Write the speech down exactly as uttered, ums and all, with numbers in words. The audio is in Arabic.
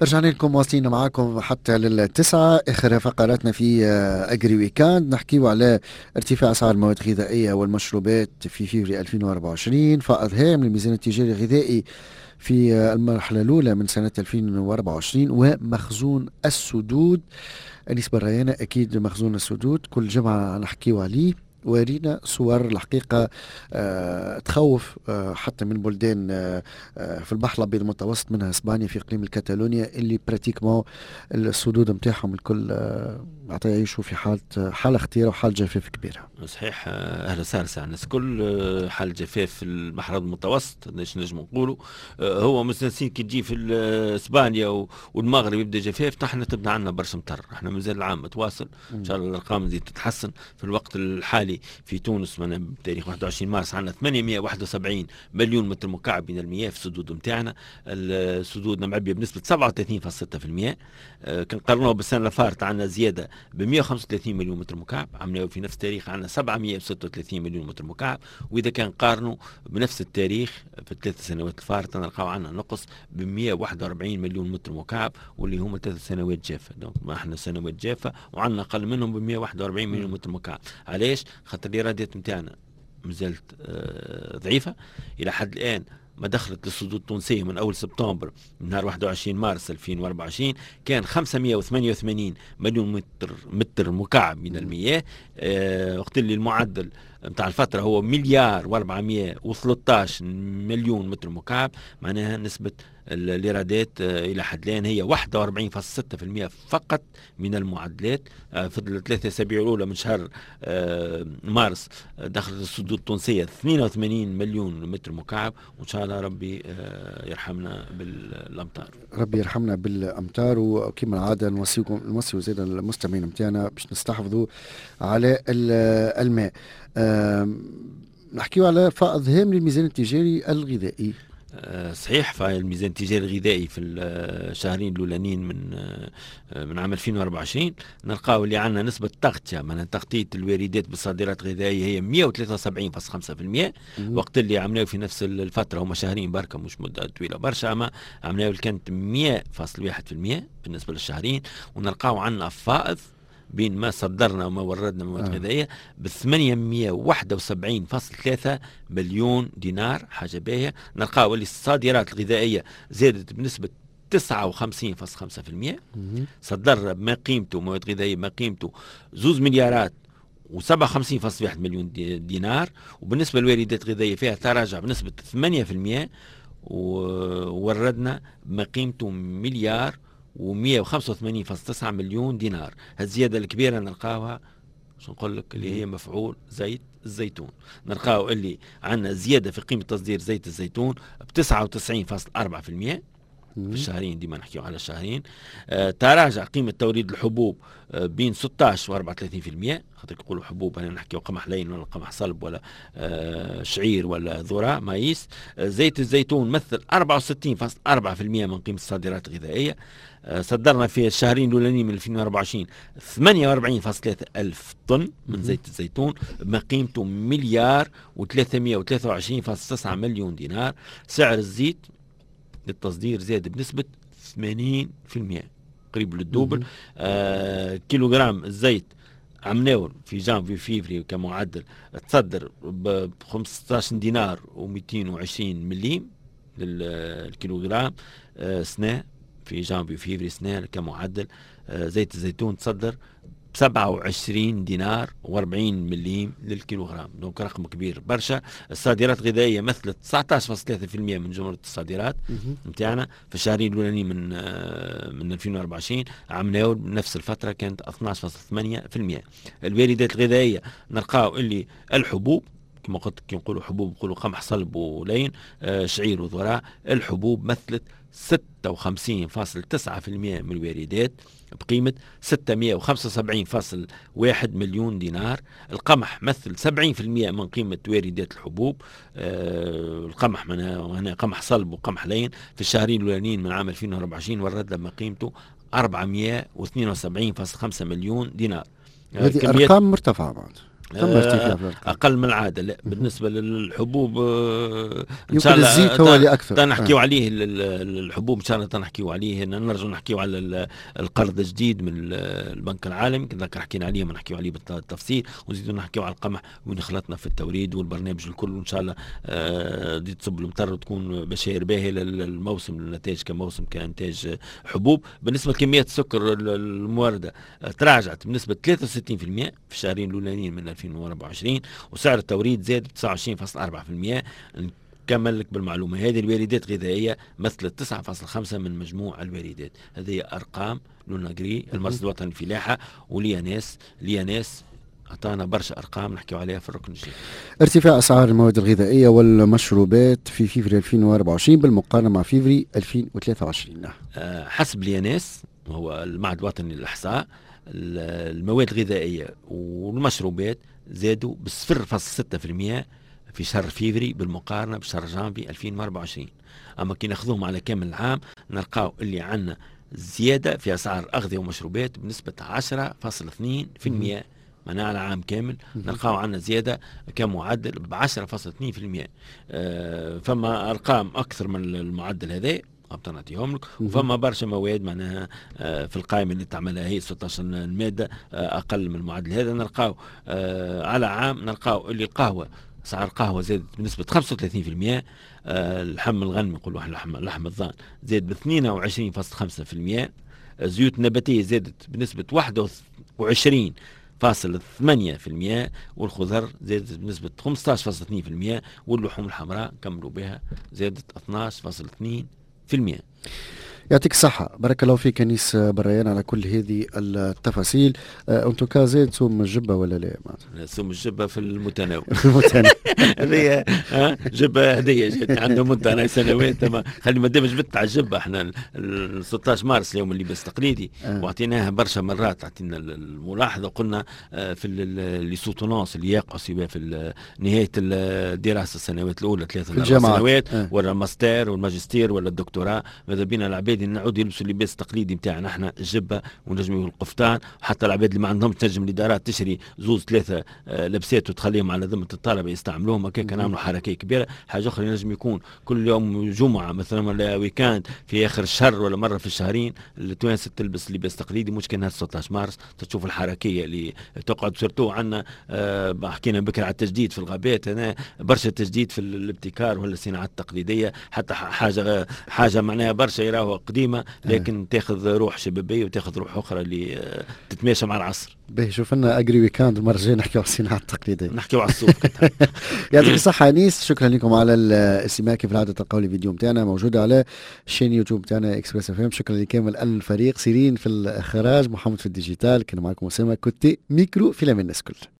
رجعنا لكم واصلين معاكم حتى للتسعة. آخر فقراتنا في أجري ويكاند نحكيو على ارتفاع أسعار المواد الغذائية والمشروبات في فيفري ألفين وأربعة وعشرين، فائض هام للميزان التجاري الغذائي في المرحلة الأولى من سنة ألفين وأربعة وعشرين، ومخزون السدود. أنيس بريانة أكيد مخزون السدود كل جمعة نحكيو عليه، ورينا صور الحقيقة آه تخوف آه حتى من بلدان آه آه في البحر الأبيض المتوسط، منها إسبانيا في إقليم الكتالونيا اللي براتيكمون السدود متاعهم الكل آه يعيشوا في حالة حالة خطيرة وحالة جفاف كبيرة. صحيح. أهلا وسهلا الناس الكل. حالة جفاف في البحر المتوسط ايش نجم نقولوا، هو مستنسين كي تجي في اسبانيا والمغرب يبدا جفاف، نحن تبدا عندنا برشا مطر. احنا مازال العام متواصل ان شاء الله، الارقام دي تتحسن. في الوقت الحالي في تونس من بتاريخ واحد وعشرين مارس عندنا ثمانمائة وواحد وسبعين مليون متر مكعب من المياه في السدود نتاعنا. السدود معبيه بنسبه سبعة وثلاثين فاصلة ستة بالمئة. كنقارنوه بالسنه اللي فاتت عندنا زياده ب مئة وخمسة وثلاثين مليون متر مكعب، عملناه في نفس التاريخ عندنا سبعمائة وستة وثلاثين مليون متر مكعب. واذا كان قارنوا بنفس التاريخ في الثلاث سنوات الفارطه نلقاو عندنا نقص ب مئة وواحد وأربعين مليون متر مكعب، واللي هما ثلاث سنوات جافه. دونك ما احنا سنوات جافه وعندنا اقل منهم ب مئة وواحد وأربعين مليون متر مكعب. علاش؟ خاطر الايرادات نتاعنا مازالت آه ضعيفه الى حد الان. ما دخلت للسدود التونسية من أول سبتمبر من نهار واحد وعشرين مارس ألفين وأربعة وعشرين كان خمسمائة وثمانية وثمانين مليون متر متر مكعب من المياه. آه وقت اللي المعدل نتاع الفترة هو مليار وأربعمائة وثلاثة عشر مليون متر مكعب. معناها نسبة الإيرادات آه إلى حد الآن هي واحد وأربعين فاصلة ستة بالمئة فقط من المعدلات. آه في الثلاثة أسابيع الأولى من شهر آه مارس آه دخلت السدود التونسية اثنين وثمانين مليون متر مكعب، وإن شاء الله ربي آه يرحمنا بالأمطار. ربي يرحمنا بالأمطار، وكما العادة نوصيكم نوصيو زاد المستمعين متاعنا باش نستحفظوا على الماء. نحكيو على فائض هام للميزان التجاري الغذائي. أه صحيح. فالميزان التجاري الغذائي في الشهرين الاولانيين من أه من عام ألفين وأربعة وعشرين نلقاو اللي عندنا نسبه تغطيه من تغطيه الواردات بالصادرات الغذائيه هي مئة وثلاثة وسبعين فاصلة خمسة بالمئة، وقت اللي عملناه في نفس الفتره هما شهرين بركه مش مده طويله برشا، اما عملناه كانت مئة فاصلة واحد بالمئة بالنسبه للشهرين. ونلقاو عندنا فائض بين ما صدرنا وما وردنا من مواد آه. غذائيه ب ثمانمائة وواحد وسبعين فاصلة ثلاثة مليون دينار. حاجه باهيه. نلقاو اللي الصادرات الغذائيه زادت بنسبه تسعة وخمسين فاصلة خمسة بالمئة. صدرنا بما قيمته مواد غذائيه ما قيمته زوز مليارات وسبعة وخمسين فاصلة واحد مليون دينار. وبالنسبه للواردات الغذائيه فيها تراجع بنسبه ثمانية بالمئة، ووردنا بما قيمته مليار ومئة وخمسة وثمانين فاصلة تسعة مليون دينار. هالزيادة الكبيرة نلقاوها شو نقول لك اللي هي مفعول زيت الزيتون. نلقاو اللي عندنا زيادة في قيمة تصدير زيت الزيتون ب تسعة وتسعين فاصلة أربعة بالمئة في الشهرين، ديما نحكيو على الشهرين. آه تراجع قيمة توريد الحبوب آه بين ستة عشر و أربعة وثلاثين بالمئة. خاطر يقولوا حبوب هنا نحكيو قمح لين ولا قمح صلب ولا آه شعير ولا ذرة مايس. آه زيت الزيتون مثل أربعة وستين فاصلة أربعة بالمئة من قيمة الصادرات الغذائية. آه صدرنا في الشهرين الأولانيين من ألفين وأربعة وعشرين ثمانية وأربعين فاصلة ثلاثة ألف طن من زيت الزيتون بما قيمته مليار وثلاثمائة وثلاثة وعشرين فاصلة تسعة مليون دينار. سعر الزيت للتصدير زاد بنسبة ثمانين بالمئة قريب للدوبل. آه كيلوغرام الزيت عمناول في جانفي فيفري كمعدل تصدر ب خمسة عشر دينار ومئتين وعشرين مليم للكيلوغرام. آه سنة في جانفي فيفري سنة كمعدل. آه زيت الزيتون تصدر بسبعة وعشرين دينار وأربعين مليم للكيلوغرام. دونك رقم كبير برشا. الصادرات الغذائية مثلت تسعة عشر فاصلة ثلاثة بالمئة من جملة الصادرات نتاعنا في الشهرين الأولانيين من من ألفين وأربعة وعشرين. عمناول نفس الفترة كانت اثني عشر فاصلة ثمانية بالمئة. الواردات الغذائية نلقاو اللي الحبوب كما قلت كي نقولوا حبوب نقولوا قمح صلب ولين آه شعير وذراء. الحبوب مثلت ستة وخمسين فاصلة تسعة بالمئة من الواردات بقيمة ستمائة وخمسة وسبعين فاصلة واحد مليون دينار. القمح مثل سبعين بالمئة من قيمة واردات الحبوب. آه القمح من هنا قمح صلب وقمح لين في الشهرين الأولانيين من عام ألفين وأربعة وعشرين ورد لما قيمته أربعمائة واثنين وسبعين فاصلة خمسة مليون دينار. هذه أرقام مرتفعة بعد. ثم ارتفاع في الأرقام. اقل من العاده. لا بالنسبه للحبوب آه، ان يمكن شاء الله الزيت هو اللي أكثر. نحكيو آه. عليه ال- ال- الحبوب ان شاء الله نحكيو عليه، نرجع نحكيو على ال- القرض الجديد من ال- البنك العالمي كذا حكينا عليه، ما نحكيو عليه بالتفصيل، ونزيدوا نحكيو على القمح وين خلطنا في التوريد والبرنامج الكل، وان شاء الله آه، دي تصب المطر وتكون بشاير باهيه للموسم، النتائج كموسم كانتاج حبوب. بالنسبه لكميات السكر ال- الموارده آه، تراجعت بنسبه ثلاثة وستين بالمئة في الشهرين الاولانيين من ألفين وأربعة وعشرين، وسعر التوريد زاد ب تسعة وعشرين فاصلة أربعة بالمئة. نكمل لك بالمعلومه هذه، الواردات الغذائيه مثلت تسعة فاصلة خمسة من مجموع الواردات. هذه ارقام لوناغري المرصد الوطني للفلاحه، وليا ناس ليا ناس اعطانا برشا ارقام نحكيو عليها في الركن الجاي. ارتفاع أسعار المواد الغذائية والمشروبات في فيفري ألفين وأربعة وعشرين بالمقارنة مع فيفري ألفين وثلاثة وعشرين. أه حسب ليا ناس وهو المعهد الوطني للاحصاء، المواد الغذائيه والمشروبات زادوا ب صفر فاصلة ستة بالمئة في شهر فيفري بالمقارنه بشهر جانفي ألفين وأربعة وعشرين. اما كي ناخذوهم على كامل العام نلقاو اللي عندنا زياده في اسعار اغذيه ومشروبات بنسبه عشرة فاصلة اثنين بالمئة. معناها على عام كامل نلقاو عندنا زياده كمعدل ب عشرة فاصلة اثنين بالمئة. آه فما ارقام اكثر من المعدل هذا نعطيهم لك، وفما برشا مواد معناها آه في القائمه اللي تعملها هي ستة عشر الماده آه اقل من المعدل هذا. نلقاو آه على عام نلقاو اللي القهوه اسعار القهوه زادت بنسبه خمسة وثلاثين بالمئة. آه اللحم الغنمي نقولوا لحم لحم الضان زاد ب اثنين وعشرين فاصلة خمسة بالمئة. الزيوت النباتيه زادت بنسبه واحد وعشرين فاصل ثمانية بالمئة، والخضر زادت بنسبة خمسة عشر فاصلة اثنين بالمئة، واللحوم الحمراء كملوا بها زادت اثني عشر فاصلة اثنين بالمئة. يعطيك الصحة، بارك الله فيك أنيس بريان على كل هذه التفاصيل. أنتو كا زاد سوم الجبة ولا لا؟ سوم الجبة في المتناول. في المتناول. هذه جبة هدية جات عندنا مدة أنا سنوات، ما خلي ما دام جبت على الجبة احنا ال ستة عشر مارس اليوم اللباس التقليدي آه. واعطيناها برشا مرات، اعطينا الملاحظة وقلنا في لي سوتونونس اللي يقعس في نهاية الدراسة السنوات الأولى ثلاثة أربع سنوات آه. ولا الماستر والماجستير ولا الدكتوراه، ماذا بينا العباد نعود يلبسوا اللباس التقليدي نتاعنا احنا الجبه ونجموا القفطان، وحتى العباد اللي ما عندهمش تنجم الادارات تشري زوز ثلاثه آه لبسات وتخليهم على ذمه الطلبه يستعملوهم، هكاك نعملوا حركه كبيره. حاجه اخرى ينجم يكون كل يوم جمعه مثلا ولا ويكاند في اخر الشهر ولا مره في الشهرين التوانسه تلبس لباس تقليدي، مش كان ستة عشر مارس تشوف الحركيه اللي تقعد. سيرتو عندنا آه حكينا بكره على التجديد في الغابات، هنا برشا تجديد في الابتكار ولا الصناعات التقليديه، حتى حاجه حاجه معناها برشا يراوها قديمه لكن تاخذ روح شبابيه وتاخذ روح اخرى اللي تتماشى مع العصر. باهي شوف لنا اجري ويكاند المره الجايه نحكيو على الصناعه التقليديه، نحكيو على السوق. يعطيك الصحه انيس، شكرا لكم على الاستماع. كيف العاده تلقاو الفيديو نتاعنا موجوده على شين يوتيوب نتاعنا اكسبريس اف ام. شكرا لكامل الفريق، سيرين في الاخراج، محمد في الديجيتال، كان معكم اسامه كوتي ميكرو في لمن الناس كل.